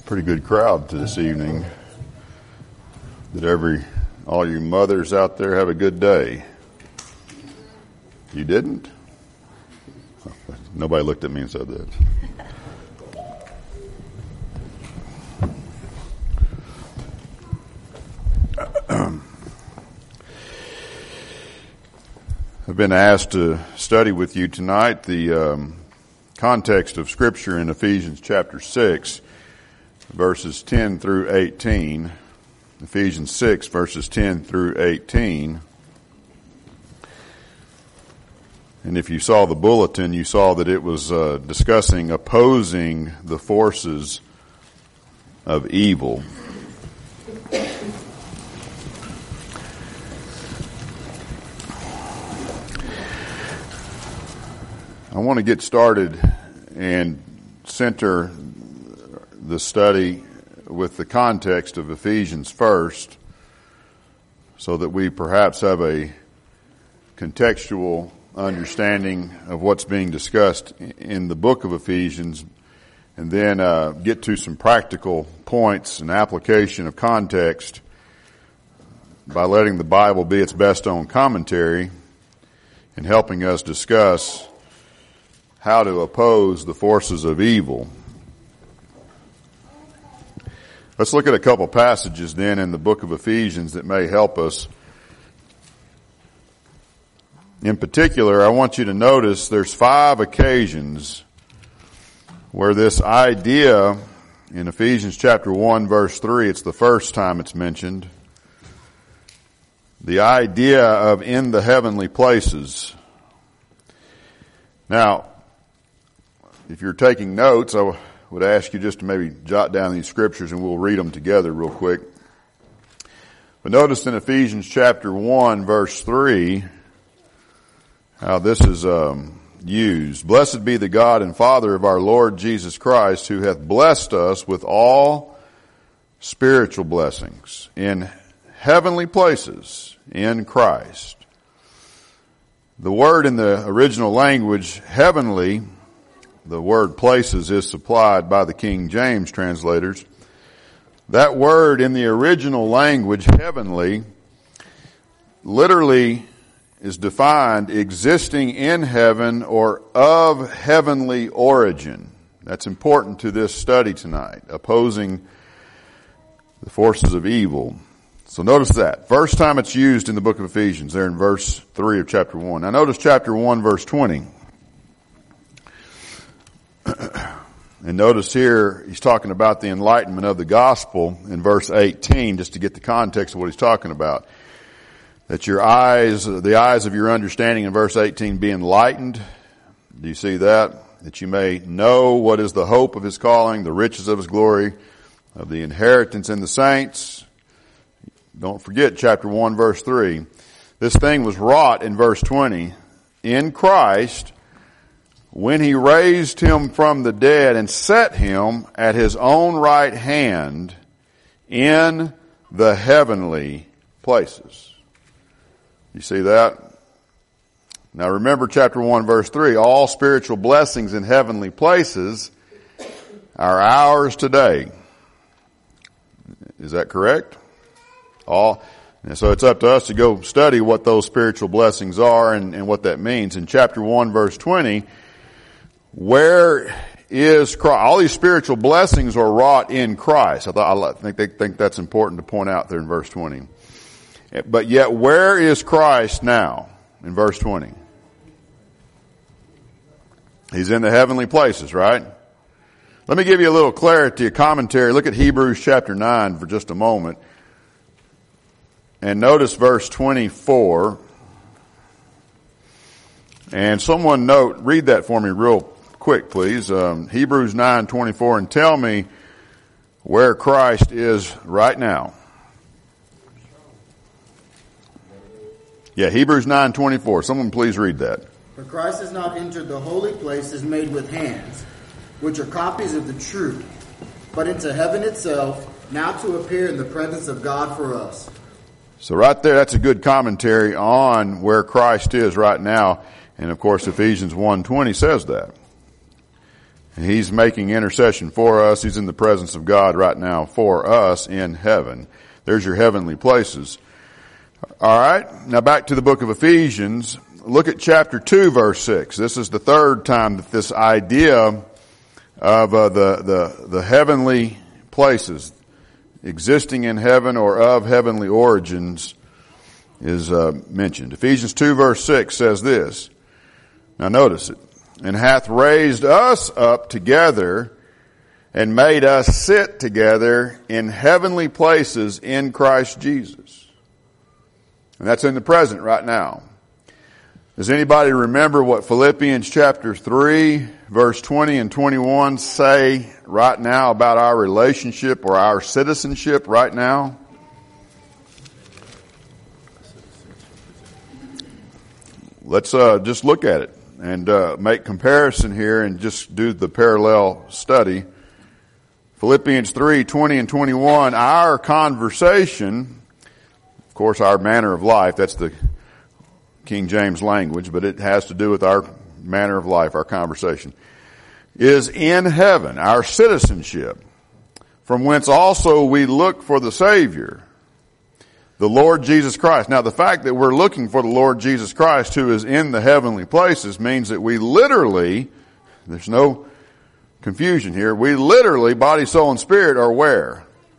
Pretty good crowd to this evening. Did all you mothers out there have a good day? You didn't? Nobody looked at me and said that. I've been asked to study with you tonight the context of Scripture in Ephesians chapter 6, verses 10 through 18. Ephesians 6, verses 10 through 18. And if you saw the bulletin, you saw that it was discussing opposing the forces of evil. I want to get started and center the study with the context of Ephesians first, so that we perhaps have a contextual understanding of what's being discussed in the book of Ephesians, and then get to some practical points and application of context by letting the Bible be its best own commentary and helping us discuss how to oppose the forces of evil. Let's look at a couple passages then in the book of Ephesians that may help us. In particular, I want you to notice there's 5 occasions where this idea in Ephesians chapter 1 verse 3, it's the first time it's mentioned, the idea of in the heavenly places. Now, if you're taking notes, I would ask you just to maybe jot down these scriptures and we'll read them together real quick. But notice in Ephesians chapter 1 verse 3 how this is used. Blessed be the God and Father of our Lord Jesus Christ, who hath blessed us with all spiritual blessings in heavenly places in Christ. The word in the original language, heavenly, the word places is supplied by the King James translators. That word in the original language, heavenly, literally is defined existing in heaven or of heavenly origin. That's important to this study tonight, opposing the forces of evil. So notice that. First time it's used in the book of Ephesians, there in verse 3 of chapter 1. Now notice chapter 1 verse 20. And notice here, he's talking about the enlightenment of the gospel in verse 18, just to get the context of what he's talking about. That the eyes of your understanding in verse 18 be enlightened. Do you see that? That you may know what is the hope of his calling, the riches of his glory, of the inheritance in the saints. Don't forget chapter 1 verse 3. This thing was wrought in verse 20 in Christ, when he raised him from the dead and set him at his own right hand in the heavenly places. You see that? Now remember chapter 1 verse 3, all spiritual blessings in heavenly places are ours today. Is that correct? And so it's up to us to go study what those spiritual blessings are and what that means. In chapter 1 verse 20, where is Christ? All these spiritual blessings are wrought in Christ. I think that's important to point out there in verse 20. But yet, where is Christ now? In verse 20. He's in the heavenly places, right? Let me give you a little clarity, a commentary. Look at Hebrews chapter 9 for just a moment. And notice verse 24. And someone read that for me real quick, please. Hebrews 9:24, and tell me where Christ is right now. Yeah, Hebrews 9:24. Someone please read that. For Christ has not entered the holy places made with hands, which are copies of the true, but into heaven itself, now to appear in the presence of God for us. So right there, that's a good commentary on where Christ is right now. And of course, Ephesians 1:20 says that. He's making intercession for us. He's in the presence of God right now for us in heaven. There's your heavenly places. All right. Now back to the book of Ephesians. Look at chapter 2, verse 6. This is the third time that this idea of the heavenly places existing in heaven or of heavenly origins is mentioned. Ephesians 2, verse 6 says this. Now notice it. And hath raised us up together and made us sit together in heavenly places in Christ Jesus. And that's in the present right now. Does anybody remember what Philippians chapter 3, verse 20 and 21 say right now about our relationship or our citizenship right now? Let's just look at it and make comparison here and just do the parallel study. Philippians 3, 20 and 21, our conversation, of course our manner of life, that's the King James language, but it has to do with our manner of life, our conversation, is in heaven, our citizenship, from whence also we look for the Savior, the Lord Jesus Christ. Now the fact that we're looking for the Lord Jesus Christ who is in the heavenly places means that we literally, there's no confusion here, we literally, body, soul, and spirit are where?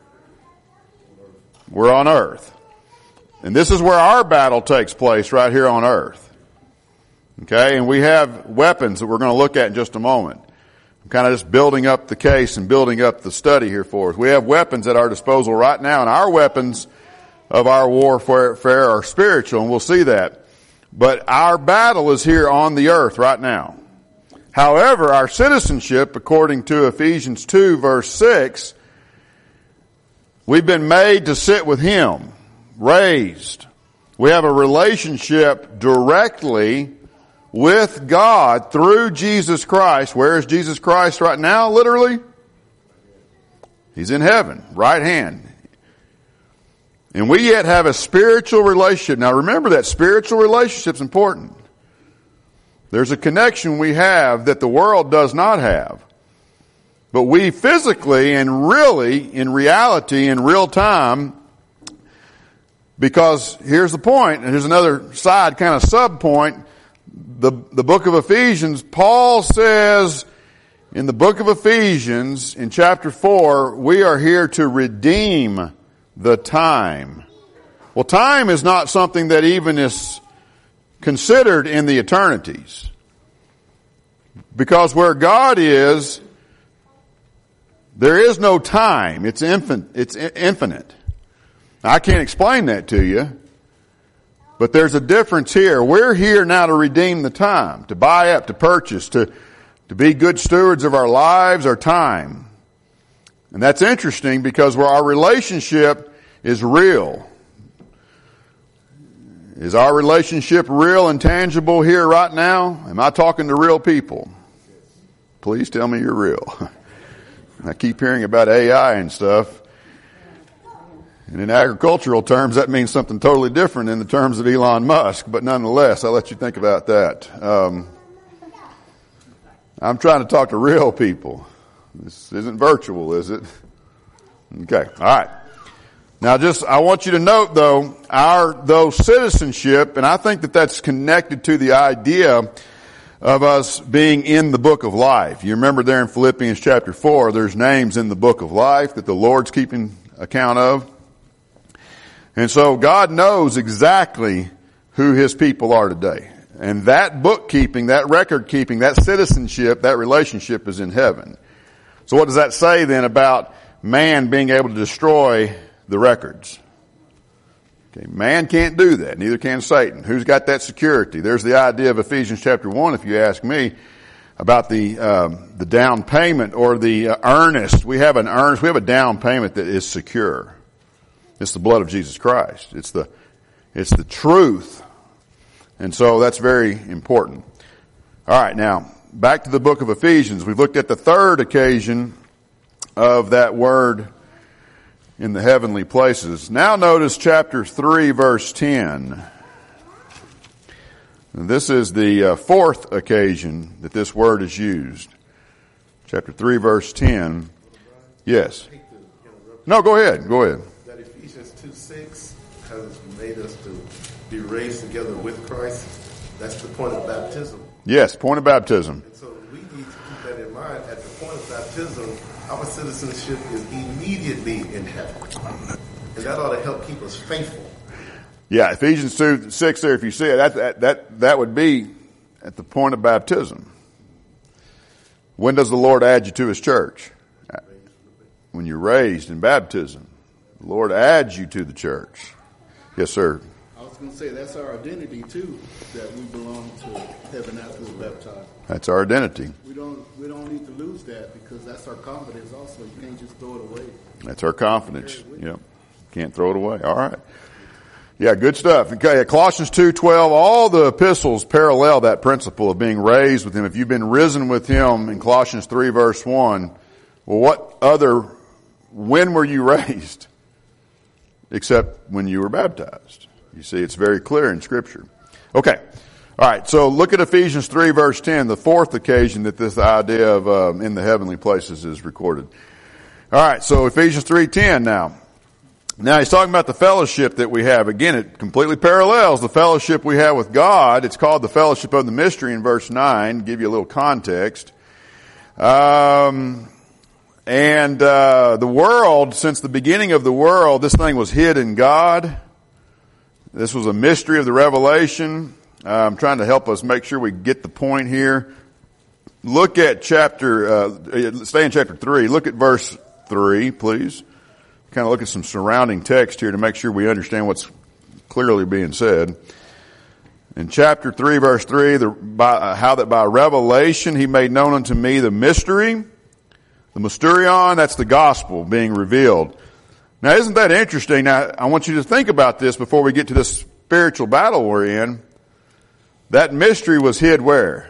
We're on earth. And this is where our battle takes place, right here on earth. Okay, and we have weapons that we're going to look at in just a moment. I'm kind of just building up the case and building up the study here for us. We have weapons at our disposal right now, and our weapons of our warfare are spiritual, and we'll see that. But our battle is here on the earth right now. However, our citizenship, according to Ephesians 2, verse 6, we've been made to sit with Him. Raised. We have a relationship directly with God through Jesus Christ. Where is Jesus Christ right now, literally? He's in heaven, right hand. And we yet have a spiritual relationship. Now remember that spiritual relationship's important. There's a connection we have that the world does not have. But we physically and really, in reality, in real time, because here's the point, and here's another side kind of sub point. The book of Ephesians, Paul says in the book of Ephesians in chapter 4, we are here to redeem the time. Well, time is not something that even is considered in the eternities. Because where God is, there is no time. It's infinite. I can't explain that to you, but there's a difference here. We're here now to redeem the time, to buy up, to purchase, to be good stewards of our lives, our time. And that's interesting because where our relationship is real. Is our relationship real and tangible here right now? Am I talking to real people? Please tell me you're real. I keep hearing about AI and stuff. And in agricultural terms, that means something totally different in the terms of Elon Musk. But nonetheless, I'll let you think about that. I'm trying to talk to real people. This isn't virtual, is it? Okay. All right. Now I want you to note though citizenship, and I think that that's connected to the idea of us being in the book of life. You remember there in Philippians chapter 4, there's names in the book of life that the Lord's keeping account of. And so God knows exactly who His people are today. And that bookkeeping, that record keeping, that citizenship, that relationship is in heaven. So what does that say then about man being able to destroy the records? Okay, man can't do that. Neither can Satan. Who's got that security? There's the idea of Ephesians chapter 1, if you ask me, about the down payment or the earnest. We have a down payment that is secure. It's the blood of Jesus Christ. It's the truth. And so that's very important. All right, now, back to the book of Ephesians. We've looked at the third occasion of that word in the heavenly places. Now notice chapter 3, verse 10. And this is the fourth occasion that this word is used. Chapter 3, verse 10. Yes. No, go ahead. Go ahead. That Ephesians 2:6 has made us to be raised together with Christ. That's the point of baptism. Yes, point of baptism. And so we need to keep that in mind. At the point of baptism, our citizenship is immediately in heaven. And that ought to help keep us faithful. Yeah, Ephesians 2:6 there, if you see it, that would be at the point of baptism. When does the Lord add you to His church? When you're raised in baptism. The Lord adds you to the church. Yes, sir. I was going to say that's our identity too, that we belong to heaven after we're baptized. That's our identity. We don't need to lose that because that's our confidence also. You can't just throw it away. That's our confidence. Yep. Can't throw it away. All right. Yeah, good stuff. Okay, Colossians 2:12, all the epistles parallel that principle of being raised with Him. If you've been risen with Him in Colossians 3 verse 1, well, when were you raised? Except when you were baptized. You see, it's very clear in Scripture. Okay. All right, so look at Ephesians 3 verse 10, the fourth occasion that this idea of in the heavenly places is recorded. All right, so Ephesians 3:10 now. Now he's talking about the fellowship that we have. Again, it completely parallels the fellowship we have with God. It's called the fellowship of the mystery in verse 9. Give you a little context. The world, since the beginning of the world, this thing was hid in God. This was a mystery of the revelation. I'm trying to help us make sure we get the point here. Look at stay in chapter 3. Look at verse 3, please. Kind of look at some surrounding text here to make sure we understand what's clearly being said. In chapter 3, verse 3, how that by revelation He made known unto me the mystery, the mysterion, that's the gospel being revealed. Now, isn't that interesting? Now, I want you to think about this before we get to this spiritual battle we're in. That mystery was hid where?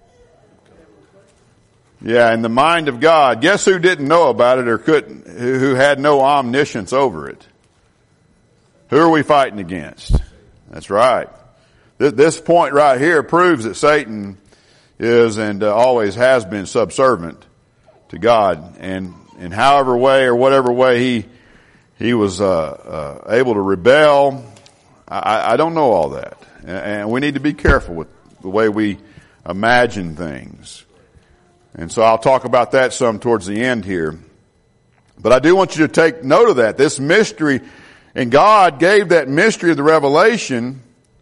Yeah, in the mind of God. Guess who didn't know about it or couldn't, who had no omniscience over it? Who are we fighting against? That's right. This point right here proves that Satan is and always has been subservient to God. And in however way or whatever way he was able to rebel, I don't know all that. And we need to be careful with the way we imagine things. And so I'll talk about that some towards the end here. But I do want you to take note of that. This mystery, and God gave that mystery of the revelation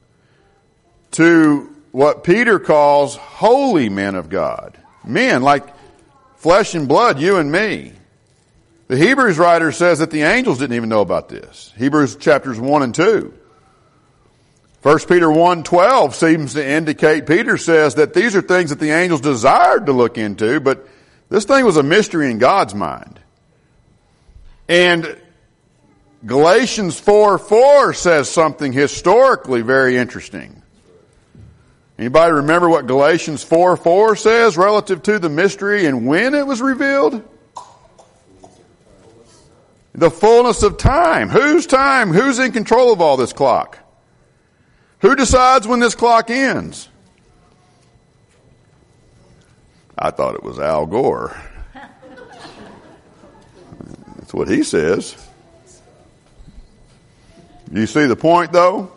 to what Peter calls holy men of God. Men like flesh and blood, you and me. The Hebrews writer says that the angels didn't even know about this. Hebrews chapters 1 and 2. 1 Peter 1:12 seems to indicate, Peter says that these are things that the angels desired to look into, but this thing was a mystery in God's mind. And Galatians 4:4 says something historically very interesting. Anybody remember what Galatians 4:4 says relative to the mystery and when it was revealed? The fullness of time. Whose time? Who's in control of all this clock? Who decides when this clock ends? I thought it was Al Gore. That's what he says. You see the point though?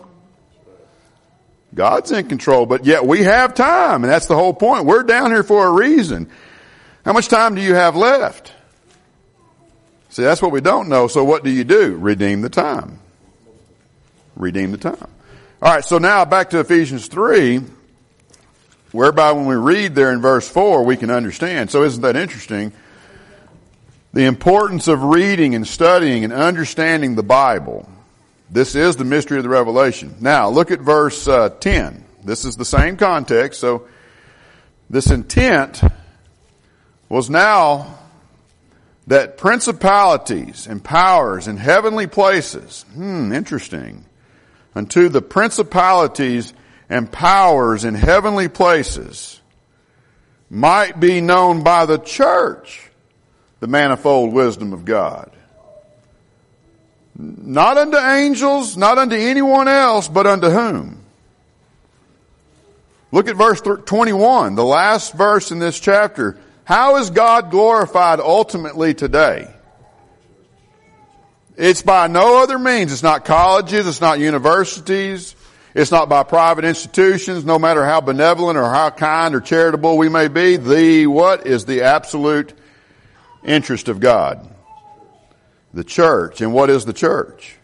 God's in control, but yet we have time, and that's the whole point. We're down here for a reason. How much time do you have left? See, that's what we don't know, so what do? Redeem the time. Redeem the time. All right, so now back to Ephesians 3, whereby when we read there in verse 4, we can understand. So isn't that interesting? The importance of reading and studying and understanding the Bible. This is the mystery of the revelation. Now, look at verse 10. This is the same context. So this intent was now that principalities and powers in heavenly places, interesting, unto the principalities and powers in heavenly places might be known by the church, the manifold wisdom of God. Not unto angels, not unto anyone else, but unto whom? Look at verse 21, the last verse in this chapter. How is God glorified ultimately today? It's by no other means. It's not colleges. It's not universities. It's not by private institutions, no matter how benevolent or how kind or charitable we may be. What is the absolute interest of God? The church. And what is the church?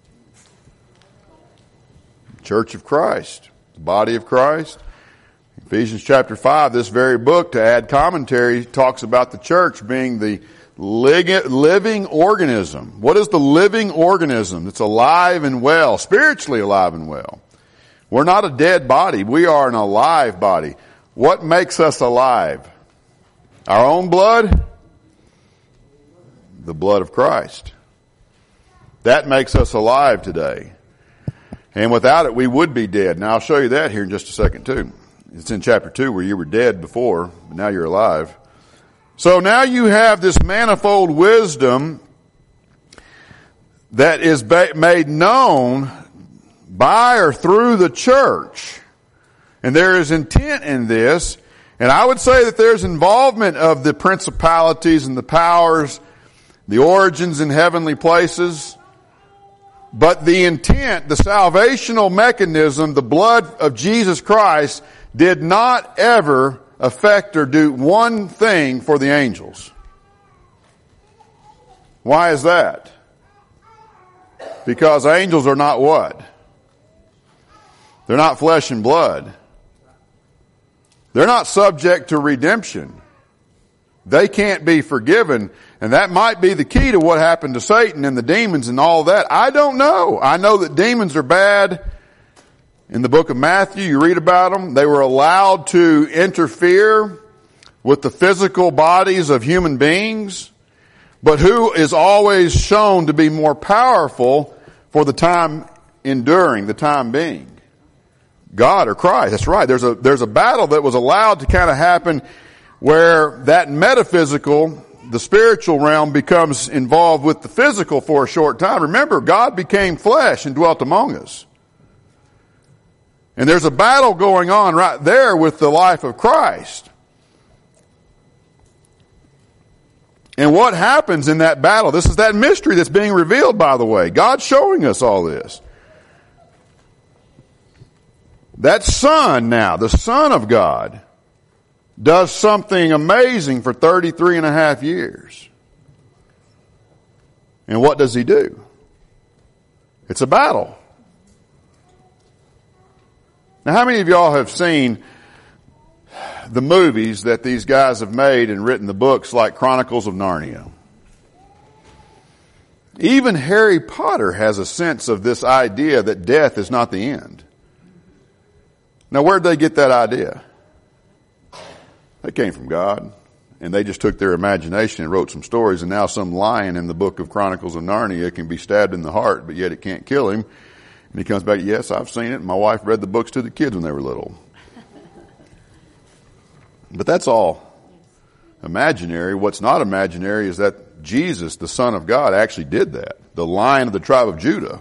The church of Christ. The body of Christ. Ephesians chapter 5, this very book, to add commentary, talks about the church being the living organism. What is the living organism? It's alive and well, spiritually alive and well. We're not a dead body. We are an alive body. What makes us alive? Our own blood? The blood of Christ. That makes us alive today. And without it, we would be dead. Now I'll show you that here in just a second too. It's in chapter 2 where you were dead before, but now you're alive. So now you have this manifold wisdom that is made known by or through the church. And there is intent in this. And I would say that there's involvement of the principalities and the powers, the origins in heavenly places. But the intent, the salvational mechanism, the blood of Jesus Christ did not ever affect or do one thing for the angels. Why is that? Because angels are not what? They're not flesh and blood. They're not subject to redemption. They can't be forgiven. And that might be the key to what happened to Satan and the demons and all that. I don't know. I know that demons are bad. In the book of Matthew, you read about them. They were allowed to interfere with the physical bodies of human beings. But who is always shown to be more powerful for the time enduring, the time being? God or Christ. That's right. There's a battle that was allowed to kind of happen where that metaphysical, the spiritual realm, becomes involved with the physical for a short time. Remember, God became flesh and dwelt among us. And there's a battle going on right there with the life of Christ. And what happens in that battle? This is that mystery that's being revealed, by the way. God's showing us all this. That Son now, the Son of God, does something amazing for 33 and a half years. And what does he do? It's a battle. Now, how many of y'all have seen the movies that these guys have made and written the books like Chronicles of Narnia? Even Harry Potter has a sense of this idea that death is not the end. Now, where'd they get that idea? They came from God. And they just took their imagination and wrote some stories, and now some lion in the book of Chronicles of Narnia can be stabbed in the heart, but yet it can't kill him. And he comes back, yes, I've seen it. My wife read the books to the kids when they were little. But that's all imaginary. What's not imaginary is that Jesus, the Son of God, actually did that. The Lion of the tribe of Judah.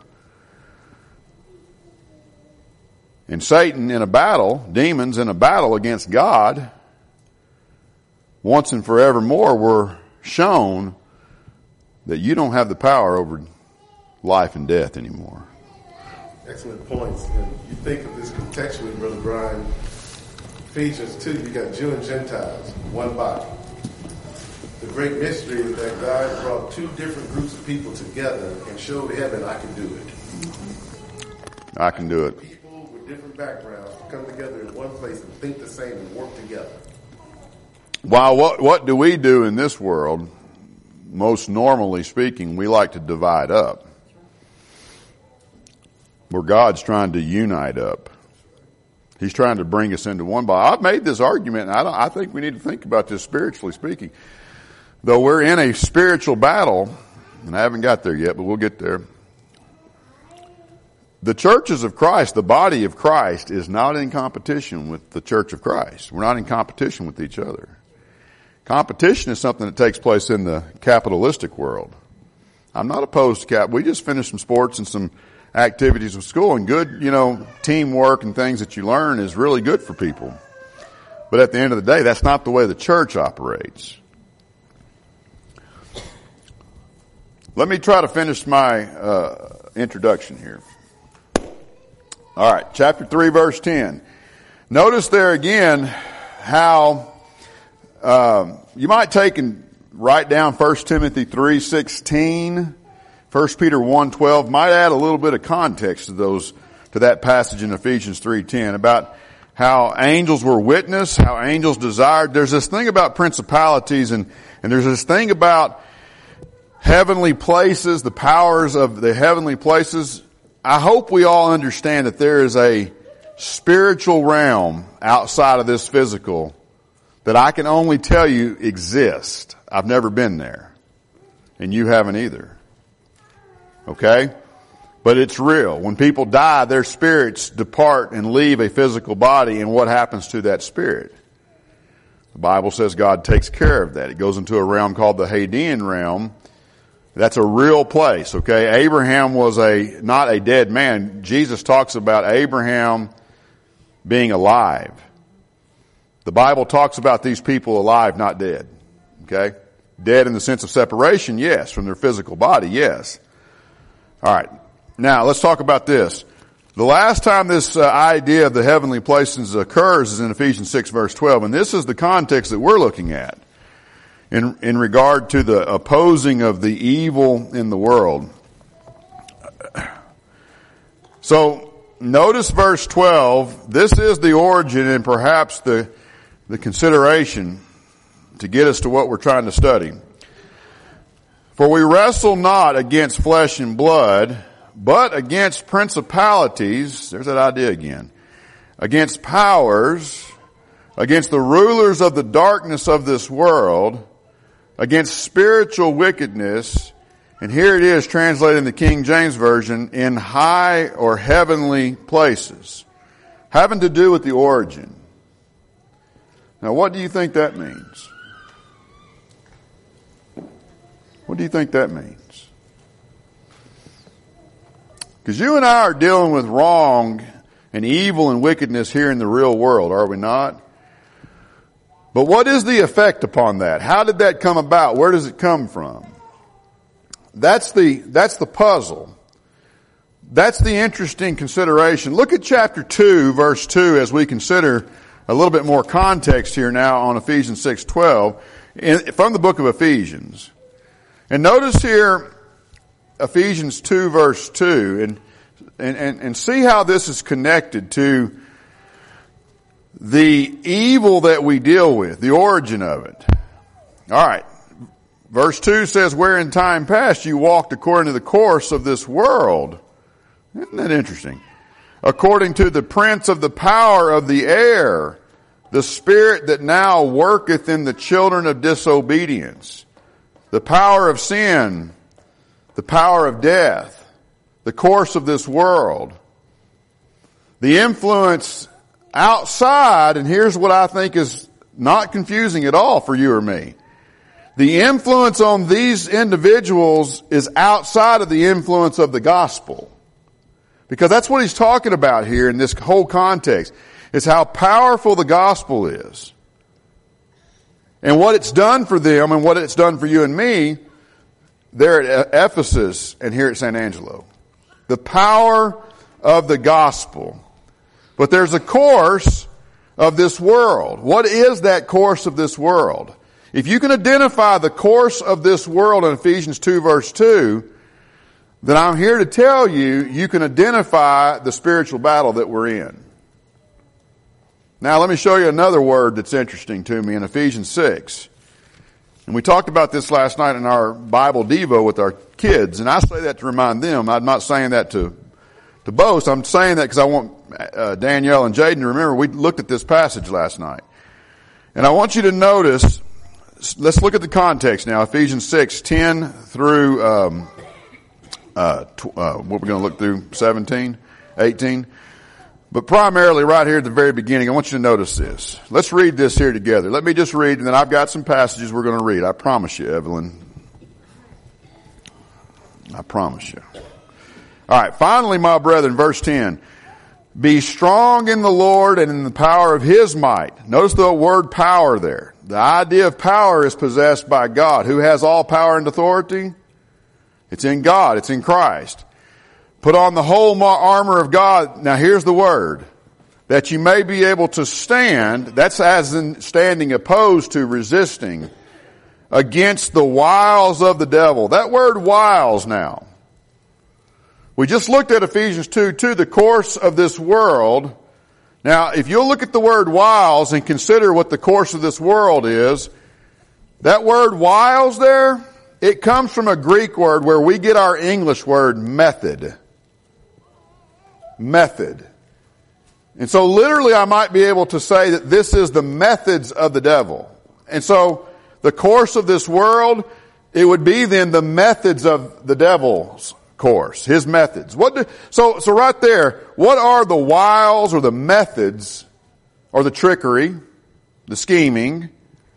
And Satan in a battle, demons in a battle against God, once and forevermore were shown that you don't have the power over life and death anymore. Excellent points. And you think of this contextually, Brother Brian. Ephesians 2, you got Jew and Gentiles, one body. The great mystery is that God brought two different groups of people together and showed heaven, I can do it. I can do it. People with different backgrounds come together in one place and think the same and work together. While what do we do in this world? Most normally speaking, we like to divide up. Where God's trying to unite up. He's trying to bring us into one body. I've made this argument, and I think we need to think about this spiritually speaking. Though we're in a spiritual battle, and I haven't got there yet, but we'll get there. The churches of Christ, the body of Christ, is not in competition with the church of Christ. We're not in competition with each other. Competition is something that takes place in the capitalistic world. I'm not opposed to we just finished some sports and some activities with school, and good, teamwork and things that you learn is really good for people. But at the end of the day, that's not the way the church operates. Let me try to finish my introduction here. All right, chapter 3, verse 10. Notice there again how you might take and write down 1 Timothy 3:16, 1 Peter 1:12. Might add a little bit of context to that passage in Ephesians 3:10 about how angels were witness, how angels desired. There's this thing about principalities and there's this thing about heavenly places, the powers of the heavenly places. I hope we all understand that there is a spiritual realm outside of this physical that I can only tell you exists. I've never been there. And you haven't either. Okay? But it's real. When people die, their spirits depart and leave a physical body, and what happens to that spirit? The Bible says God takes care of that. It goes into a realm called the Hadean realm. That's a real place, okay? Abraham was not a dead man. Jesus talks about Abraham being alive. The Bible talks about these people alive, not dead, okay? Dead in the sense of separation, yes. From their physical body, yes. All right. Now, let's talk about this. The last time this idea of the heavenly places occurs is in Ephesians 6, verse 12, and this is the context that we're looking at in regard to the opposing of the evil in the world. So, notice verse 12. This is the origin and perhaps the consideration to get us to what we're trying to study. For we wrestle not against flesh and blood, but against principalities, there's that idea again, against powers, against the rulers of the darkness of this world, against spiritual wickedness, and here it is translated in the King James Version, in high or heavenly places, having to do with the origin. Now what do you think that means? What do you think that means? Because you and I are dealing with wrong and evil and wickedness here in the real world, are we not? But what is the effect upon that? How did that come about? Where does it come from? That's the puzzle. That's the interesting consideration. Look at chapter 2, verse 2 as we consider a little bit more context here now on Ephesians 6:12 from the book of Ephesians. And notice here Ephesians 2 verse 2 and see how this is connected to the evil that we deal with, the origin of it. Alright. Verse 2 says, where in time past you walked according to the course of this world. Isn't that interesting? According to the prince of the power of the air, the spirit that now worketh in the children of disobedience, the power of sin, the power of death, the course of this world, the influence outside, and here's what I think is not confusing at all for you or me. The influence on these individuals is outside of the influence of the gospel. Because that's what he's talking about here in this whole context, is how powerful the gospel is. And what it's done for them and what it's done for you and me there at Ephesus and here at San Angelo. The power of the gospel. But there's a course of this world. What is that course of this world? If you can identify the course of this world in Ephesians 2 verse 2, then I'm here to tell you, you can identify the spiritual battle that we're in. Now let me show you another word that's interesting to me in Ephesians 6. And we talked about this last night in our Bible Devo with our kids, and I say that to remind them. I'm not saying that to boast. I'm saying that because I want Danielle and Jaden to remember we looked at this passage last night. And I want you to notice, let's look at the context now, Ephesians 6, 10 through, what we're going to look through, 17, 18. But primarily right here at the very beginning, I want you to notice this. Let's read this here together. Let me just read, and then I've got some passages we're going to read. I promise you, Evelyn. I promise you. All right. Finally, my brethren, verse 10. Be strong in the Lord and in the power of His might. Notice the word power there. The idea of power is possessed by God. Who has all power and authority? It's in God. It's in Christ. Put on the whole armor of God. Now here's the word. That you may be able to stand. That's as in standing opposed to resisting against the wiles of the devil. That word wiles now. We just looked at Ephesians 2:2, the course of this world. Now, if you'll look at the word wiles and consider what the course of this world is, that word wiles there, it comes from a Greek word where we get our English word method. Method. And so literally I might be able to say that this is the methods of the devil. And so the course of this world, it would be then the methods of the devil's course, his methods. So right there, what are the wiles or the methods or the trickery, the scheming?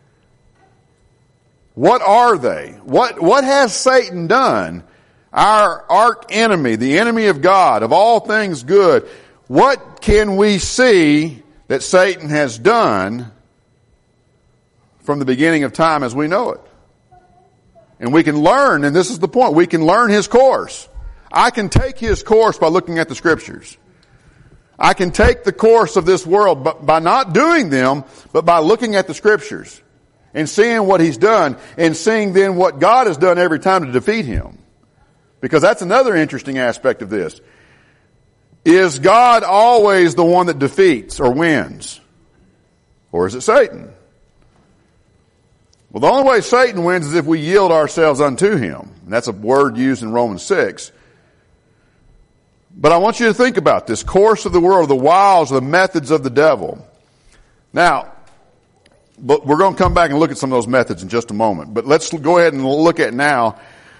What are they? What has Satan done? Our arch enemy, the enemy of God, of all things good. What can we see that Satan has done from the beginning of time as we know it? And we can learn, and this is the point, we can learn his course. I can take his course by looking at the Scriptures. I can take the course of this world by not doing them, but by looking at the Scriptures and seeing what he's done and seeing then what God has done every time to defeat him. Because that's another interesting aspect of this. Is God always the one that defeats or wins? Or is it Satan? Well, the only way Satan wins is if we yield ourselves unto him. And that's a word used in Romans 6. But I want you to think about this course of the world, the wiles, the methods of the devil. Now, but we're going to come back and look at some of those methods in just a moment. But let's go ahead and look at now.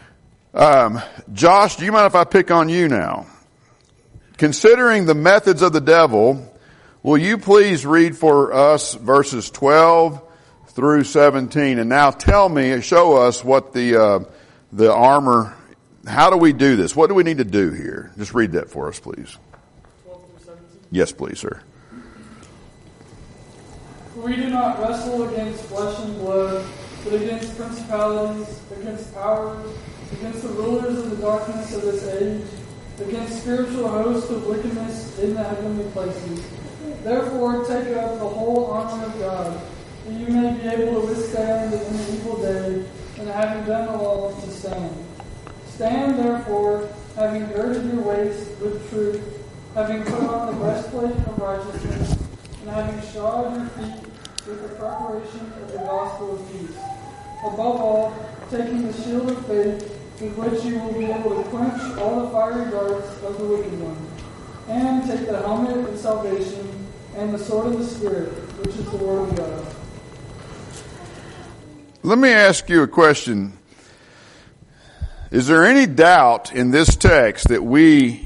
Josh, do you mind if I pick on you now? Considering the methods of the devil, will you please read for us verses 12 through 17? And now tell me, show us what the armor, how do we do this? What do we need to do here? Just read that for us, please. 12 through 17? Yes, please, sir. For we do not wrestle against flesh and blood, but against principalities, against powers, against the rulers of the darkness of this age, against spiritual hosts of wickedness in the heavenly places. Therefore take up the whole armor of God, that you may be able to withstand in the evil day, and having done all to stand. Stand therefore, having girded your waist with truth, having put on the breastplate of righteousness, and having shod your feet with the preparation of the gospel of peace. Above all, taking the shield of faith, with which you will be able to quench all the fiery darts of the wicked one. And take the helmet of salvation and the sword of the Spirit, which is the word of God. Let me ask you a question. Is there any doubt in this text that we're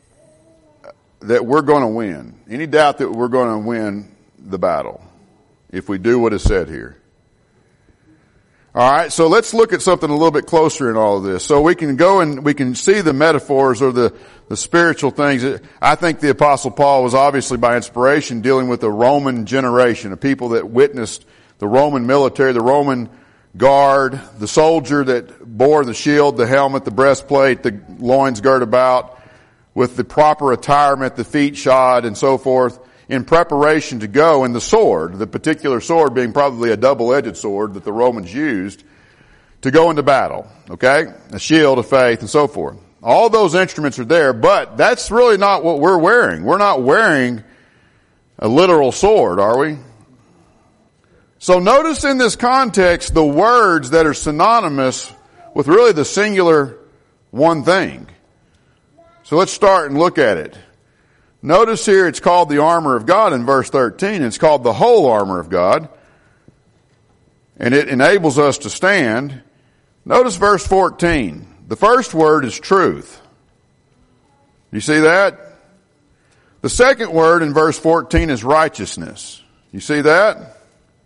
going to win? Any doubt that we're going to win the battle if we do what is said here? All right, so let's look at something a little bit closer in all of this. So we can go and we can see the metaphors or the spiritual things. I think the Apostle Paul was obviously by inspiration dealing with the Roman generation, of people that witnessed the Roman military, the Roman guard, the soldier that bore the shield, the helmet, the breastplate, the loins girt about, with the proper attirement, the feet shod, and so forth, in preparation to go, and the sword, the particular sword being probably a double-edged sword that the Romans used, to go into battle, okay? A shield of faith and so forth. All those instruments are there, but that's really not what we're wearing. We're not wearing a literal sword, are we? So notice in this context the words that are synonymous with really the singular one thing. So let's start and look at it. Notice here it's called the armor of God in verse 13. It's called the whole armor of God. And it enables us to stand. Notice verse 14. The first word is truth. You see that? The second word in verse 14 is righteousness. You see that?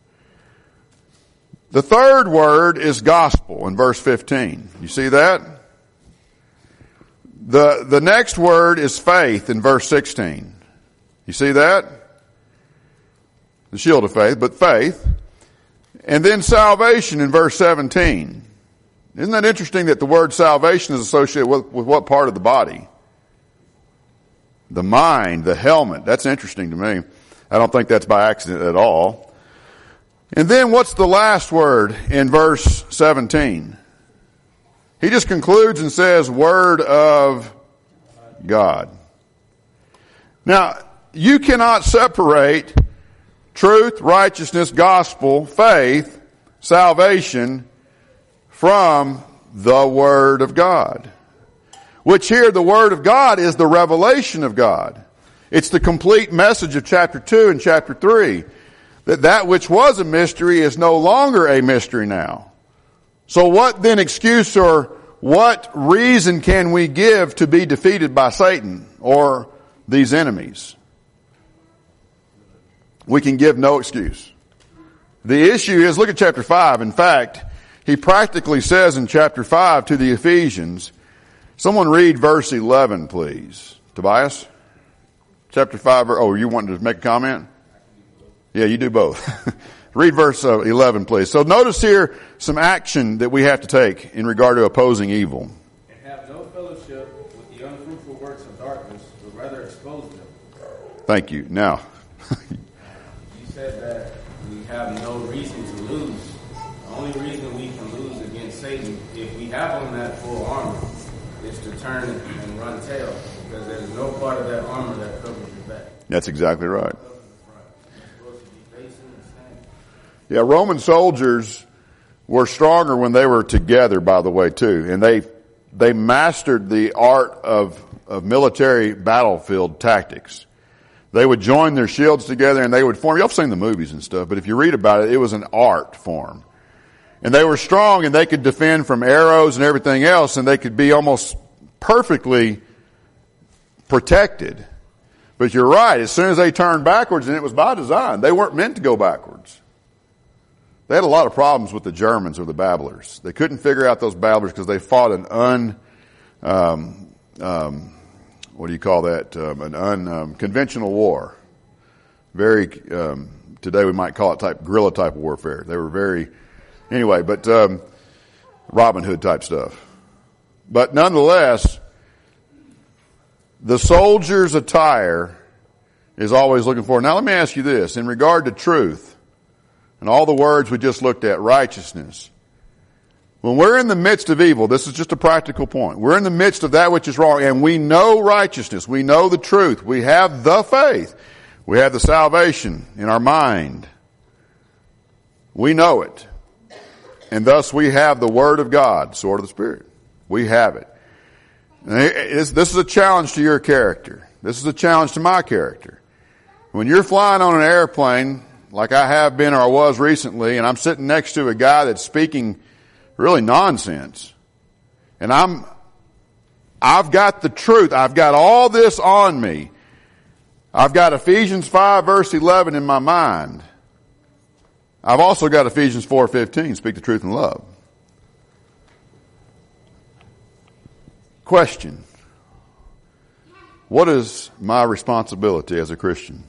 The third word is gospel in verse 15. You see that? The next word is faith in verse 16. You see that? The shield of faith, but faith. And then salvation in verse 17. Isn't that interesting that the word salvation is associated with what part of the body? The mind, the helmet. That's interesting to me. I don't think that's by accident at all. And then what's the last word in verse 17? He just concludes and says, Word of God. Now, you cannot separate truth, righteousness, gospel, faith, salvation from the Word of God. Which here, the Word of God is the revelation of God. It's the complete message of chapter 2 and chapter 3. That which was a mystery is no longer a mystery now. So what then excuse or what reason can we give to be defeated by Satan or these enemies? We can give no excuse. The issue is, look at chapter 5. In fact, he practically says in chapter 5 to the Ephesians, someone read verse 11, please. Tobias? Chapter 5, you wanting to make a comment? Yeah, you do both. Read verse 11, please. So notice here some action that we have to take in regard to opposing evil. And have no fellowship with the unfruitful works of darkness, but rather expose them. Thank you. Now. You said that we have no reason to lose. The only reason we can lose against Satan, if we have on that full armor, is to turn and run tail. Because there's no part of that armor that covers your back. That's exactly right. Yeah, Roman soldiers were stronger when they were together, by the way, too. And they mastered the art of military battlefield tactics. They would join their shields together and they would form. You've seen the movies and stuff, but if you read about it, it was an art form. And they were strong and they could defend from arrows and everything else, and they could be almost perfectly protected. But you're right, as soon as they turned backwards, and it was by design, they weren't meant to go backwards. They had a lot of problems with the Germans or the Babblers. They couldn't figure out those Babblers because they fought an unconventional war. Very, today we might call it guerrilla type of warfare. They were very, anyway, but Robin Hood type stuff. But nonetheless, the soldier's attire is always looking forward. Now let me ask you this, in regard to truth, and all the words we just looked at, righteousness. When we're in the midst of evil, this is just a practical point. We're in the midst of that which is wrong, and we know righteousness. We know the truth. We have the faith. We have the salvation in our mind. We know it. And thus we have the Word of God, sword of the Spirit. We have it. This is a challenge to your character. This is a challenge to my character. When you're flying on an airplane, like I have been or I was recently, and I'm sitting next to a guy that's speaking really nonsense, and I've got the truth. I've got all this on me. I've got Ephesians 5 verse 11 in my mind. I've also got Ephesians 4:15, speak the truth in love. Question. What is my responsibility as a Christian?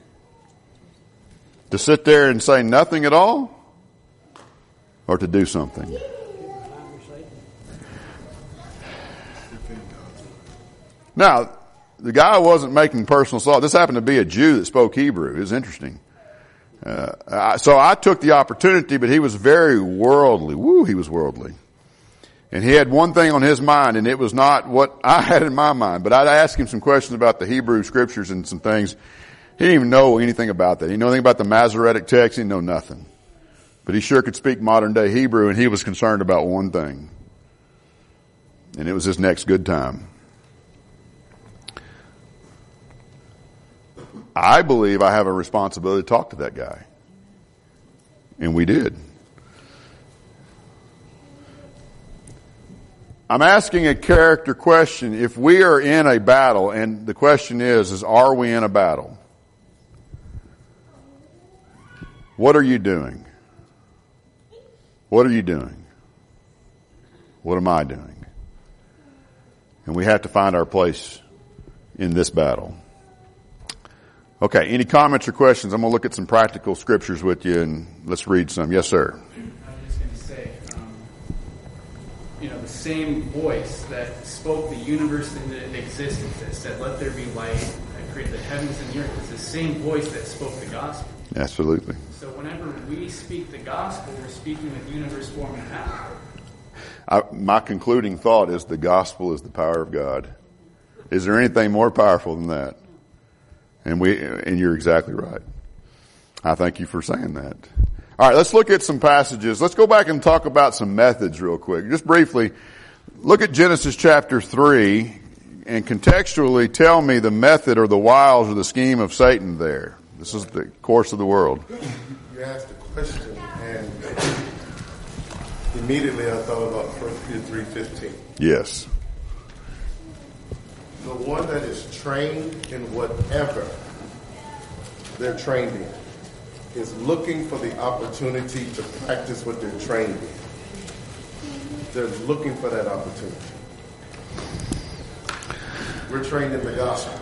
To sit there and say nothing at all? Or to do something? Now, the guy wasn't making personal assault. This happened to be a Jew that spoke Hebrew. It was interesting. So I took the opportunity, but he was very worldly. He was worldly. And he had one thing on his mind, and it was not what I had in my mind. But I'd ask him some questions about the Hebrew scriptures and some things. He didn't even know anything about that. He didn't know anything about the Masoretic text. He didn't know nothing. But he sure could speak modern day Hebrew, and he was concerned about one thing. And it was his next good time. I believe I have a responsibility to talk to that guy. And we did. I'm asking a character question. If we are in a battle, and the question is are we in a battle? What are you doing? What are you doing? What am I doing? And we have to find our place in this battle. Okay, any comments or questions? I'm going to look at some practical scriptures with you, and let's read some. Yes, sir. I was just going to say, the same voice that spoke the universe into existence, that said, let there be light, that created the heavens and the earth, is the same voice that spoke the gospel. Absolutely. So whenever we speak the gospel, we're speaking with universe forming power. My concluding thought is the gospel is the power of God. Is there anything more powerful than that? And you're exactly right. I thank you for saying that. All right, let's look at some passages. Let's go back and talk about some methods real quick. Just briefly, look at Genesis chapter 3 and contextually tell me the method or the wiles or the scheme of Satan there. This is the course of the world. You asked a question, and immediately I thought about 1 Peter 3:15. Yes. The one that is trained in whatever they're trained in is looking for the opportunity to practice what they're trained in. They're looking for that opportunity. We're trained in the gospel.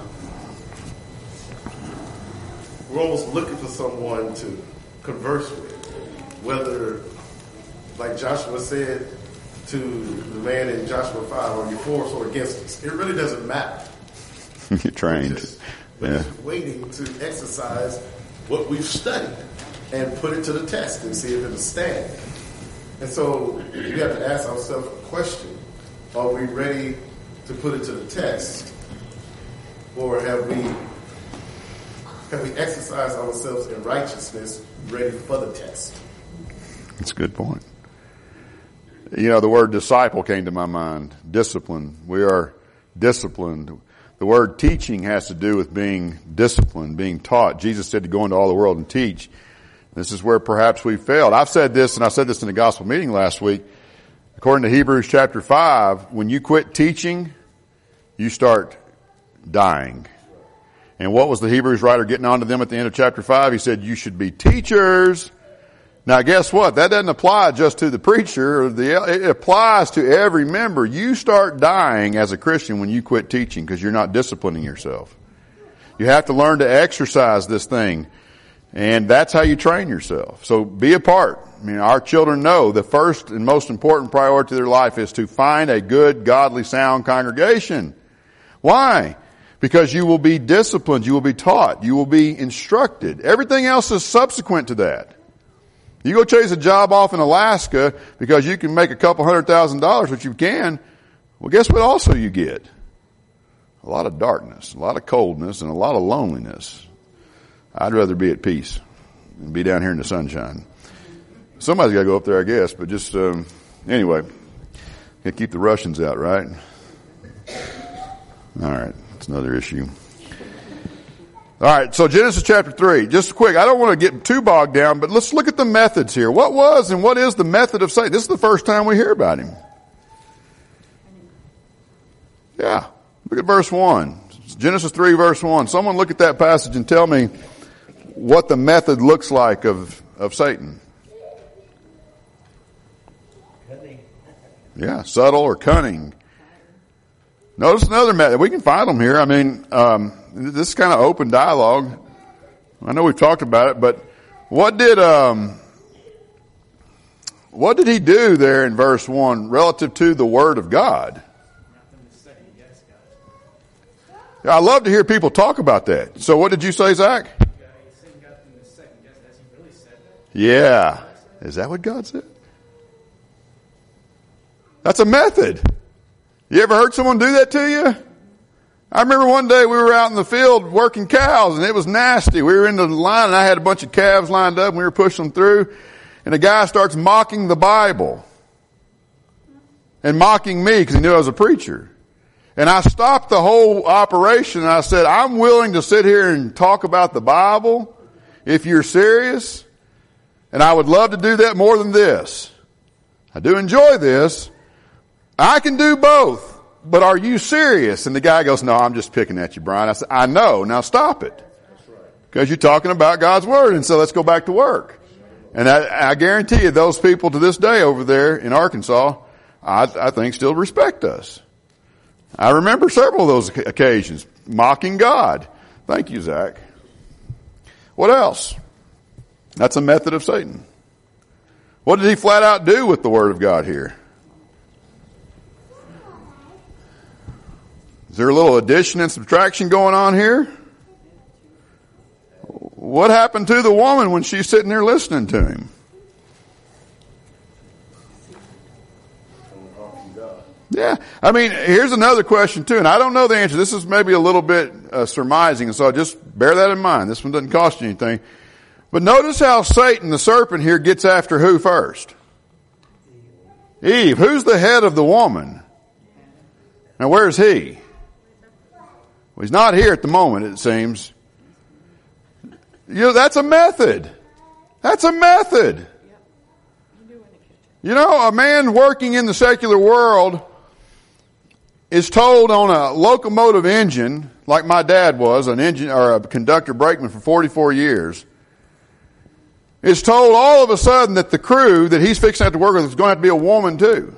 We're almost looking for someone to converse with, whether, like Joshua said to the man in Joshua 5, are you for us or against us? It really doesn't matter. You're trained. We're just waiting to exercise what we've studied and put it to the test and see if it'll stand. And so we have to ask ourselves a question. Are we ready to put it to the test? Or have we exercised ourselves in righteousness ready for the test? That's a good point. The word disciple came to my mind. Discipline. We are disciplined. The word teaching has to do with being disciplined, being taught. Jesus said to go into all the world and teach. This is where perhaps we failed. I've said this, and I said this in the gospel meeting last week. According to Hebrews chapter 5, when you quit teaching, you start dying. And what was the Hebrews writer getting on to them at the end of chapter 5? He said, you should be teachers. Now guess what? That doesn't apply just to the preacher. It applies to every member. You start dying as a Christian when you quit teaching because you're not disciplining yourself. You have to learn to exercise this thing. And that's how you train yourself. So be a part. Our children know the first and most important priority of their life is to find a good, godly, sound congregation. Why? Because you will be disciplined, you will be taught, you will be instructed. Everything else is subsequent to that. You go chase a job off in Alaska because you can make a couple $100,000, which you can. Well, guess what also you get? A lot of darkness, a lot of coldness, and a lot of loneliness. I'd rather be at peace than be down here in the sunshine. Somebody's got to go up there, I guess, but just, anyway, got to keep the Russians out, right? All right, that's another issue. All right, so Genesis chapter 3, just quick, I don't want to get too bogged down, but let's look at the methods here. What was and what is the method of Satan? This is the first time we hear about him. Yeah, look at verse 1. Genesis 3, verse 1. Someone look at that passage and tell me what the method looks like of Satan. Cunning. Yeah, subtle or cunning. Notice another method. We can find them here. This is kind of open dialogue. I know we've talked about it, but what did he do there in verse 1 relative to the Word of God? I love to hear people talk about that. So what did you say, Zach? Yeah. Is that what God said? That's a method. You ever heard someone do that to you? I remember one day we were out in the field working cows and it was nasty. We were in the line and I had a bunch of calves lined up and we were pushing them through and a guy starts mocking the Bible and mocking me because he knew I was a preacher. And I stopped the whole operation and I said, I'm willing to sit here and talk about the Bible if you're serious. And I would love to do that more than this. I do enjoy this. I can do both. But are you serious? And the guy goes, no, I'm just picking at you, Brian. I said, I know. Now stop it. Because you're talking about God's Word. And so let's go back to work. And I guarantee you those people to this day over there in Arkansas, I think still respect us. I remember several of those occasions, mocking God. Thank you, Zach. What else? That's a method of Satan. What did he flat out do with the Word of God here? Is there a little addition and subtraction going on here? What happened to the woman when she's sitting there listening to him? Yeah. I mean, here's another question too, and I don't know the answer. This is maybe a little bit surmising, and so just bear that in mind. This one doesn't cost you anything. But notice how Satan, the serpent here, gets after who first? Eve. Who's the head of the woman? Now where's he? Well, he's not here at the moment, it seems. You know, that's a method. That's a method. You know, a man working in the secular world is told on a locomotive engine, like my dad was, an engine or a conductor brakeman for 44 years, is told all of a sudden that the crew that he's fixing to have to work with is going to have to be a woman too.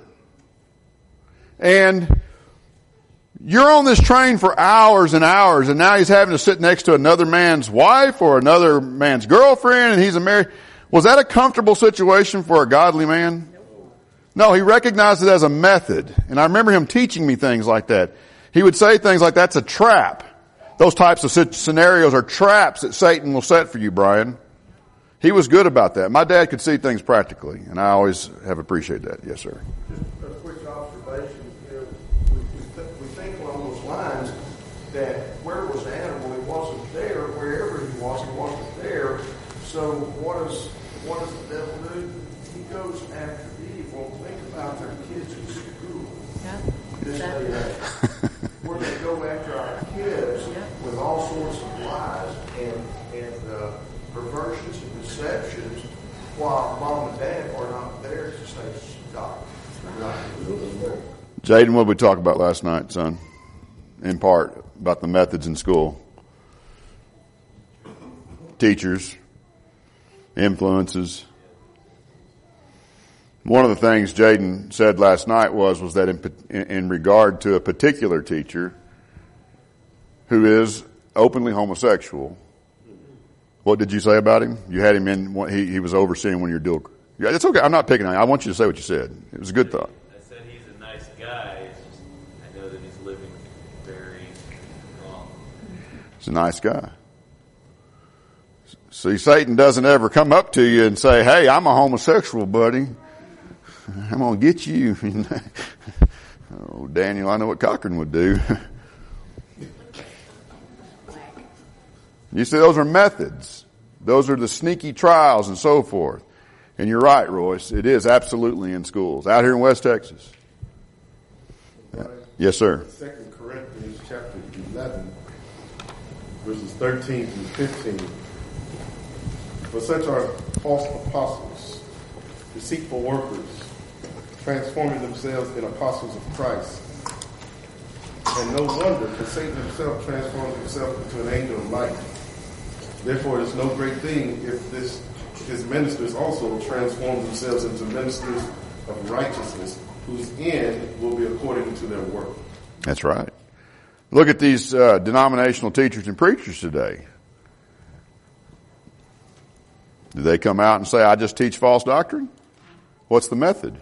And you're on this train for hours and hours, and now he's having to sit next to another man's wife or another man's girlfriend, and he's a married. Was that a comfortable situation for a godly man? No, he recognized it as a method. And I remember him teaching me things like that. He would say things like, that's a trap. Those types of scenarios are traps that Satan will set for you, Brian. He was good about that. My dad could see things practically, and I always have appreciated that. Yes, sir. Just a quick observation. We think along those lines that where was the animal? He wasn't there. Wherever he wasn't there. So what does the devil do? He goes after Eve. Well, think about their kids in school. Yeah. This day and age. We're going to go after our kids with all sorts of lies and perversions and deceptions while mom and dad are not there to say stop. Jaden, what did we talk about last night, son? In part, about the methods in school. Teachers, influences. One of the things Jaden said last night was that in regard to a particular teacher who is openly homosexual, what did you say about him? You had him in, he was overseeing one of your dual. Yeah, it's okay. I'm not picking on you. I want you to say what you said. It was a good thought. I said he's a nice guy. It's just, I know that he's living very wrong. He's a nice guy. See, Satan doesn't ever come up to you and say, hey, I'm a homosexual, buddy. I'm going to get you. Oh, Daniel, I know what Cochran would do. You see, those are methods. Those are the sneaky trials and so forth. And you're right, Royce. It is absolutely in schools. Out here in West Texas. Yes, sir. 2 Corinthians chapter 11, verses 13 through 15. For such are false apostles, deceitful workers, transforming themselves in apostles of Christ. And no wonder, for Satan himself transforms himself into an angel of light. Therefore, it is no great thing if his ministers also transform themselves into ministers of righteousness, whose end will be according to their work. That's right. Look at these denominational teachers and preachers today. Do they come out and say, I just teach false doctrine? What's the method?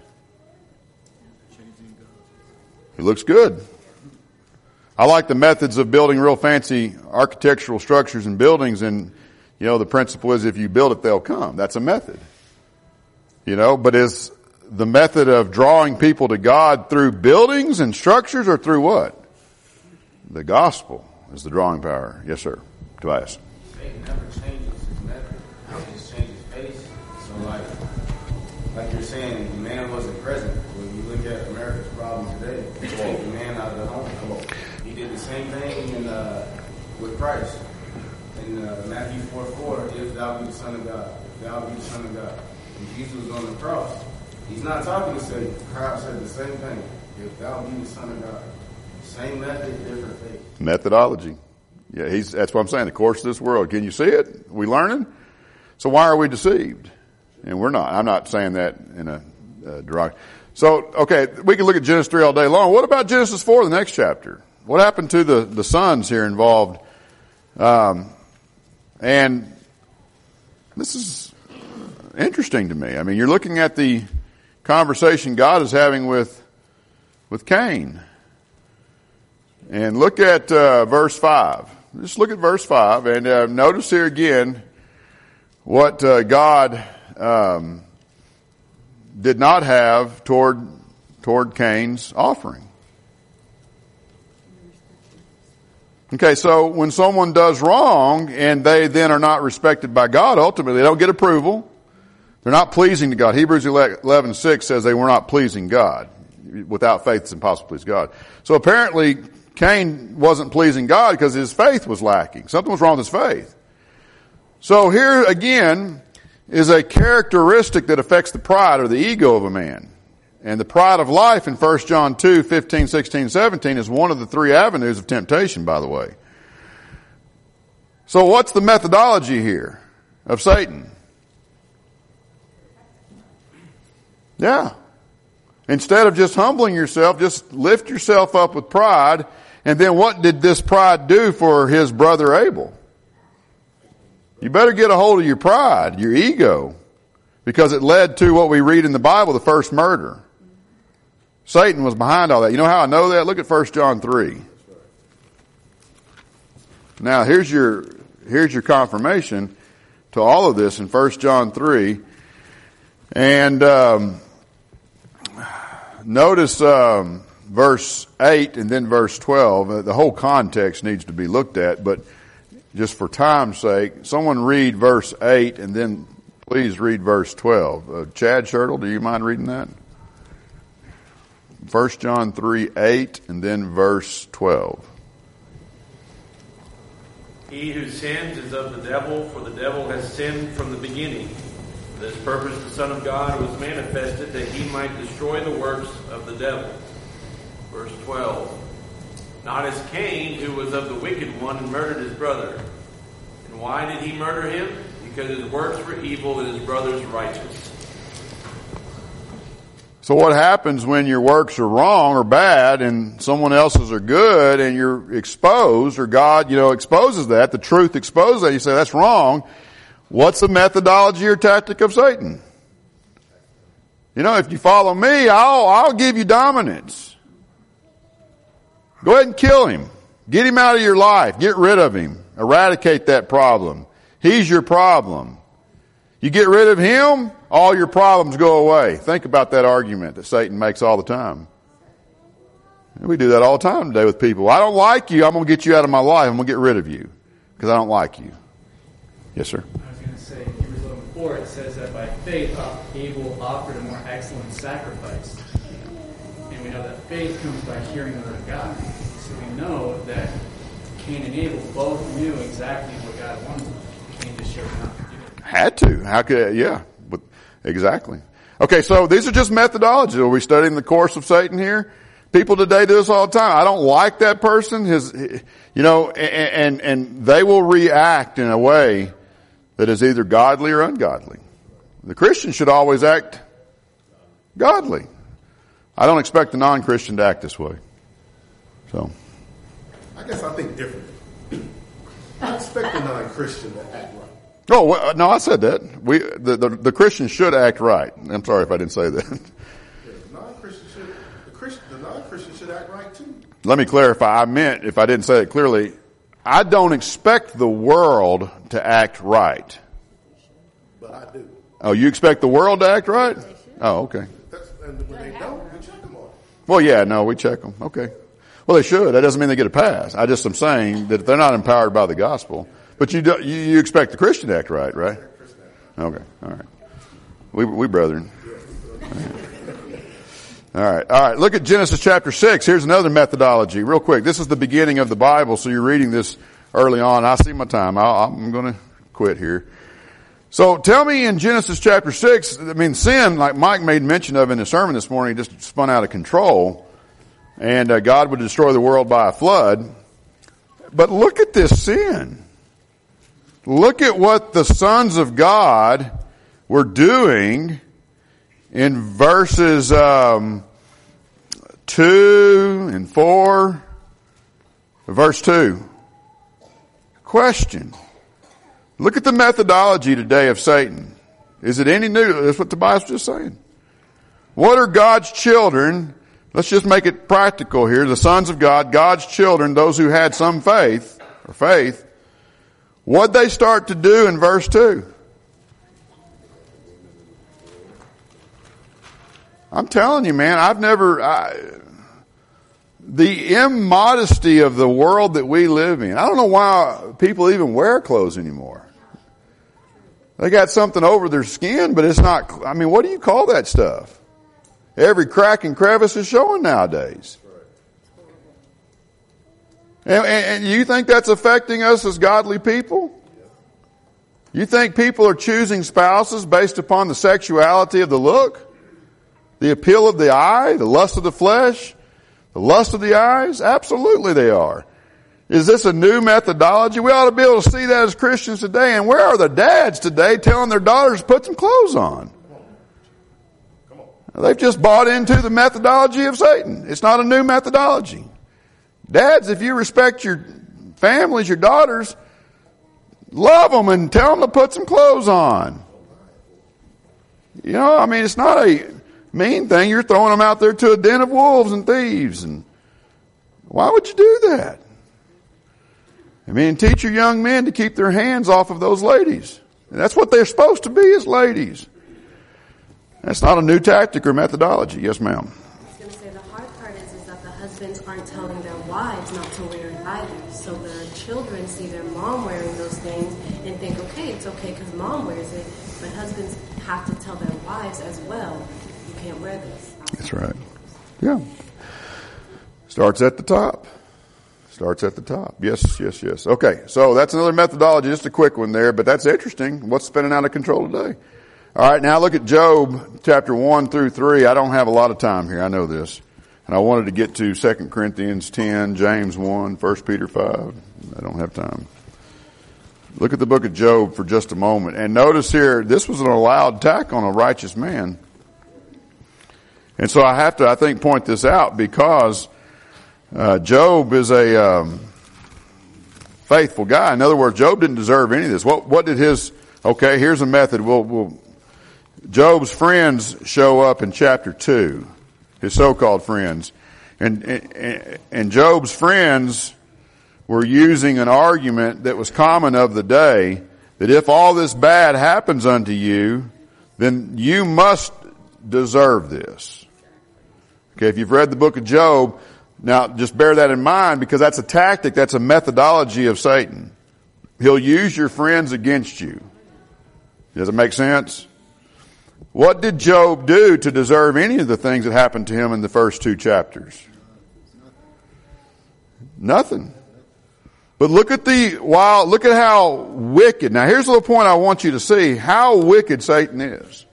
It looks good. I like the methods of building real fancy architectural structures and buildings, and, you know, the principle is if you build it, they'll come. That's a method. You know, but is the method of drawing people to God through buildings and structures or through what? The gospel is the drawing power. Yes, sir. Tobias. Satan never changes his method. He just changes pace. So like you're saying, the man wasn't present. When you look at America's problem today, they take the man out of the home. He did the same thing with Christ. In Matthew 4:4, if thou be the Son of God, if thou be the Son of God. When Jesus was on the cross, he's not talking to Satan. Christ said the same thing. If thou be the Son of God. Same method, different faith. Methodology. Yeah, that's what I'm saying. The course of this world. Can you see it? Are we learning? So why are we deceived? And we're not. I'm not saying that in a derogatory. So, okay, we can look at Genesis 3 all day long. What about Genesis 4, the next chapter? What happened to the sons here involved? And This is interesting to me. I mean, you're looking at the conversation God is having with Cain. And look at verse 5. Just look at verse 5 and notice here again what God did not have toward Cain's offering. Okay, so when someone does wrong and they then are not respected by God, ultimately they don't get approval. They're not pleasing to God. Hebrews 11:6 says they were not pleasing God. Without faith, it's impossible to please God. So apparently Cain wasn't pleasing God because his faith was lacking. Something was wrong with his faith. So here again is a characteristic that affects the pride or the ego of a man. And the pride of life in 1 John 2:15, 16, 17 is one of the three avenues of temptation, by the way. So what's the methodology here of Satan? Yeah. Instead of just humbling yourself, just lift yourself up with pride. And then what did this pride do for his brother Abel? You better get a hold of your pride, your ego, because it led to what we read in the Bible, the first murder. Satan was behind all that. You know how I know that? Look at 1 John 3. Now here's your confirmation to all of this in 1 John 3. And notice verse 8 and then verse 12. The whole context needs to be looked at, but just for time's sake, someone read verse 8 and then please read verse 12. Chad Shertle, do you mind reading that? 1 John 3:8 and then verse 12. He who sins is of the devil, for the devil has sinned from the beginning. For this purpose the Son of God was manifested, that he might destroy the works of the devil. Verse 12. Not as Cain, who was of the wicked one and murdered his brother. And why did he murder him? Because his works were evil and his brother's righteous. So what happens when your works are wrong or bad and someone else's are good and you're exposed, or God, exposes that, the truth exposes that, you say that's wrong. What's the methodology or tactic of Satan? If you follow me, I'll give you dominance. Go ahead and kill him. Get him out of your life. Get rid of him. Eradicate that problem. He's your problem. You get rid of him, all your problems go away. Think about that argument that Satan makes all the time. We do that all the time today with people. I don't like you. I'm going to get you out of my life. I'm going to get rid of you because I don't like you. Yes, sir? I was going to say, Hebrews 11:4, it says that by faith Abel offered a more excellent sacrifice. And we know that faith comes by hearing the word of God. So we know that Cain and Abel both knew exactly what God wanted. Cain just chose not to do it. Had to. How could? Yeah. Exactly. Okay, so these are just methodologies. Are we studying the course of Satan here? People today do this all the time. I don't like that person. And they will react in a way that is either godly or ungodly. The Christian should always act godly. I don't expect the non-Christian to act this way. So, I guess I think differently. I expect the non-Christian to act right. Oh, well, no, I said that. The Christian should act right. I'm sorry if I didn't say that. Yeah, the non-Christian should act right too. Let me clarify. I meant, if I didn't say it clearly, I don't expect the world to act right. But I do. Oh, you expect the world to act right? Oh, okay. And when they don't, we check them on it. Well, yeah, no, we check them. Okay. Well, they should. That doesn't mean they get a pass. I just am saying that if they're not empowered by the gospel. But you expect the Christian to act right? Okay. All right. We brethren. All right. Look at Genesis chapter 6. Here's another methodology. Real quick. This is the beginning of the Bible, so you're reading this early on. I see my time. I'm going to quit here. So tell me in Genesis chapter 6, sin, like Mike made mention of in his sermon this morning, just spun out of control. And God would destroy the world by a flood. But look at this sin. Look at what the sons of God were doing in verses 2 and 4. Verse 2. Question. Look at the methodology today of Satan. Is it any new? That's what Tobias was just saying. What are God's children? Let's just make it practical here. The sons of God, God's children, those who had some faith, what'd they start to do in verse 2? I'm telling you, man, the immodesty of the world that we live in. I don't know why people even wear clothes anymore. They got something over their skin, but it's not, what do you call that stuff? Every crack and crevice is showing nowadays. And you think that's affecting us as godly people? You think people are choosing spouses based upon the sexuality of the look? The appeal of the eye? The lust of the flesh? The lust of the eyes? Absolutely they are. Is this a new methodology? We ought to be able to see that as Christians today. And where are the dads today telling their daughters to put some clothes on? They've just bought into the methodology of Satan. It's not a new methodology. Dads, if you respect your families, your daughters, love them and tell them to put some clothes on. It's not a mean thing. You're throwing them out there to a den of wolves and thieves. And why would you do that? Teach your young men to keep their hands off of those ladies. And that's what they're supposed to be as ladies. That's not a new tactic or methodology. Yes, ma'am. I was going to say the hard part is that the husbands aren't telling their wives not to wear it either. So the children see their mom wearing those things and think, okay, it's okay because mom wears it. But husbands have to tell their wives as well, you can't wear this. That's right. Yeah. Starts at the top. Yes. Okay, so that's another methodology, just a quick one there, but that's interesting. What's spinning out of control today? All right, now look at Job chapter 1 through 3. I don't have a lot of time here, I know this. And I wanted to get to 2 Corinthians 10, James 1, 1 Peter 5. I don't have time. Look at the book of Job for just a moment. And notice here, this was an allowed attack on a righteous man. And so I have to, I think, point this out because Job is a faithful guy. In other words, Job didn't deserve any of this. What did okay, here's a method. Job's friends show up in chapter 2, his so-called friends. And Job's friends were using an argument that was common of the day, that if all this bad happens unto you, then you must deserve this. Okay, if you've read the book of Job, now just bear that in mind because that's a tactic, that's a methodology of Satan. He'll use your friends against you. Does it make sense? What did Job do to deserve any of the things that happened to him in the first 2 chapters? Nothing. But look at how wicked. Now here's the point I want you to see, how wicked Satan is.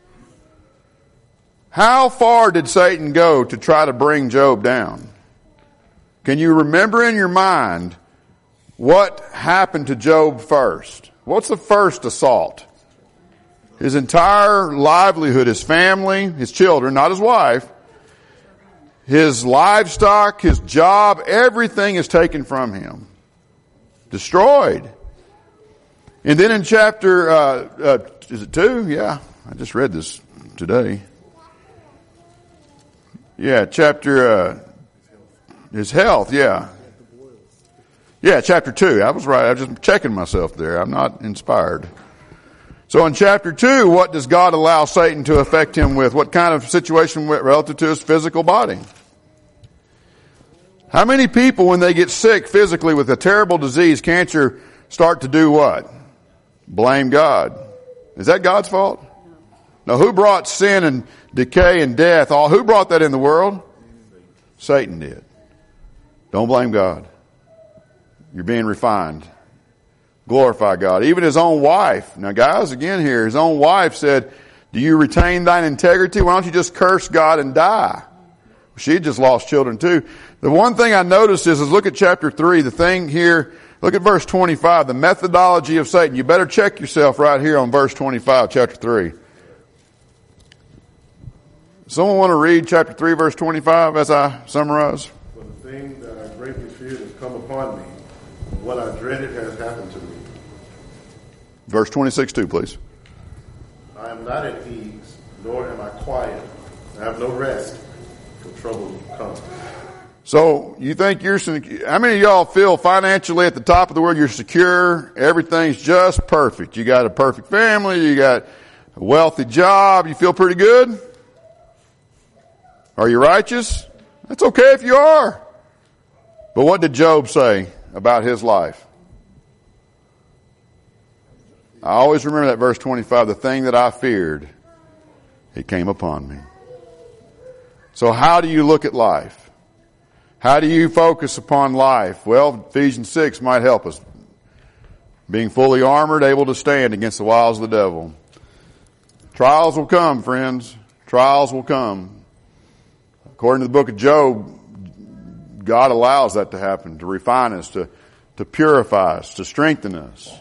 How far did Satan go to try to bring Job down? Can you remember in your mind what happened to Job first? What's the first assault? His entire livelihood, his family, his children, not his wife, his livestock, his job, everything is taken from him. Destroyed. And then in chapter, is it 2? Yeah, I just read this today. Yeah, chapter, his health, yeah. Yeah, chapter 2. I was right. I was just checking myself there. I'm not inspired. So in chapter 2, what does God allow Satan to affect him with? What kind of situation relative to his physical body? How many people, when they get sick physically with a terrible disease, cancer, start to do what? Blame God. Is that God's fault? No, who brought sin and decay and death? Who brought that in the world? Satan did. Don't blame God. You're being refined. Glorify God. Even his own wife. Now guys, again here, his own wife said, do you retain thine integrity? Why don't you just curse God and die? She had just lost children too. The one thing I noticed is look at chapter 3, the thing here, look at verse 25, the methodology of Satan. You better check yourself right here on verse 25, chapter 3. Someone want to read chapter 3, verse 25 as I summarize? For the thing that I greatly feared has come upon me. What I dreaded has happened to me. Verse 26 too, please. I am not at ease, nor am I quiet. I have no rest, for trouble comes. So you think how many of y'all feel financially at the top of the world you're secure? Everything's just perfect. You got a perfect family. You got a wealthy job. You feel pretty good? Are you righteous? That's okay if you are. But what did Job say about his life? I always remember that verse 25, the thing that I feared, it came upon me. So how do you look at life? How do you focus upon life? Well, Ephesians 6 might help us. Being fully armored, able to stand against the wiles of the devil. Trials will come, friends. Trials will come. According to the book of Job, God allows that to happen, to refine us, to purify us, to strengthen us.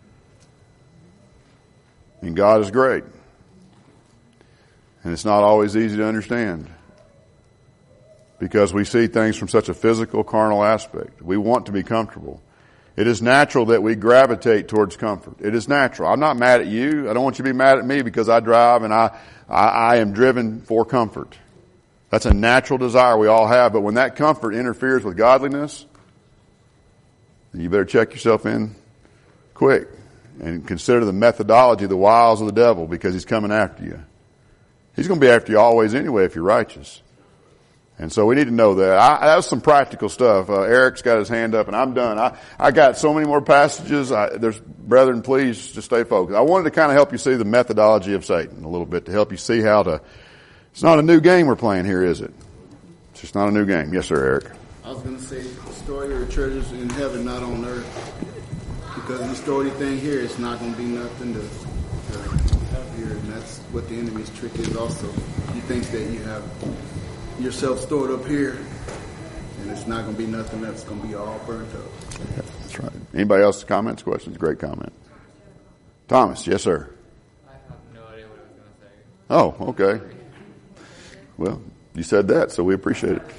And God is great. And it's not always easy to understand, because we see things from such a physical, carnal aspect. We want to be comfortable. It is natural that we gravitate towards comfort. It is natural. I'm not mad at you. I don't want you to be mad at me because I drive and I am driven for comfort. That's a natural desire we all have. But when that comfort interferes with godliness, then you better check yourself in quick and consider the methodology, the wiles of the devil, because he's coming after you. He's going to be after you always anyway if you're righteous. And so we need to know that. That was some practical stuff. Eric's got his hand up and I'm done. I got so many more passages. Brethren, please just stay focused. I wanted to kind of help you see the methodology of Satan a little bit, to help you see how to. It's not a new game we're playing here, is it? It's just not a new game. Yes, sir, Eric. I was going to say, store your treasures in heaven, not on earth. Because you store anything here, it's not going to be nothing to have here. And that's what the enemy's trick is also. You think that you have yourself stored up here, and it's not going to be nothing that's going to be all burnt up. Yeah, that's right. Anybody else comments, questions? Great comment. Thomas, yes, sir. I have no idea what I was going to say. Oh, okay. Well, you said that, so we appreciate it.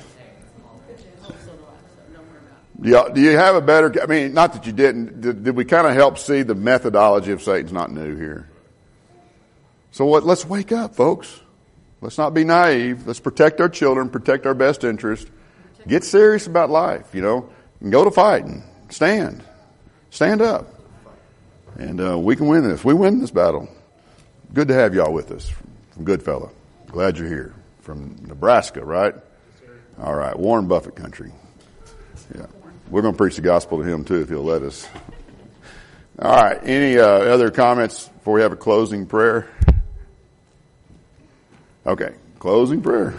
Yeah, do you have a better, I mean, not that you didn't, did we kind of help see the methodology of Satan's not new here? So let's wake up, folks. Let's not be naive. Let's protect our children, protect our best interest. Get serious about life, and go to fighting. Stand up. And we can win this. We win this battle. Good to have y'all with us from Goodfellow. Glad you're here. From Nebraska, right? All right, Warren Buffett country. Yeah. We're going to preach the gospel to him too, if he'll let us. All right. Any other comments before we have a closing prayer? Okay. Closing prayer.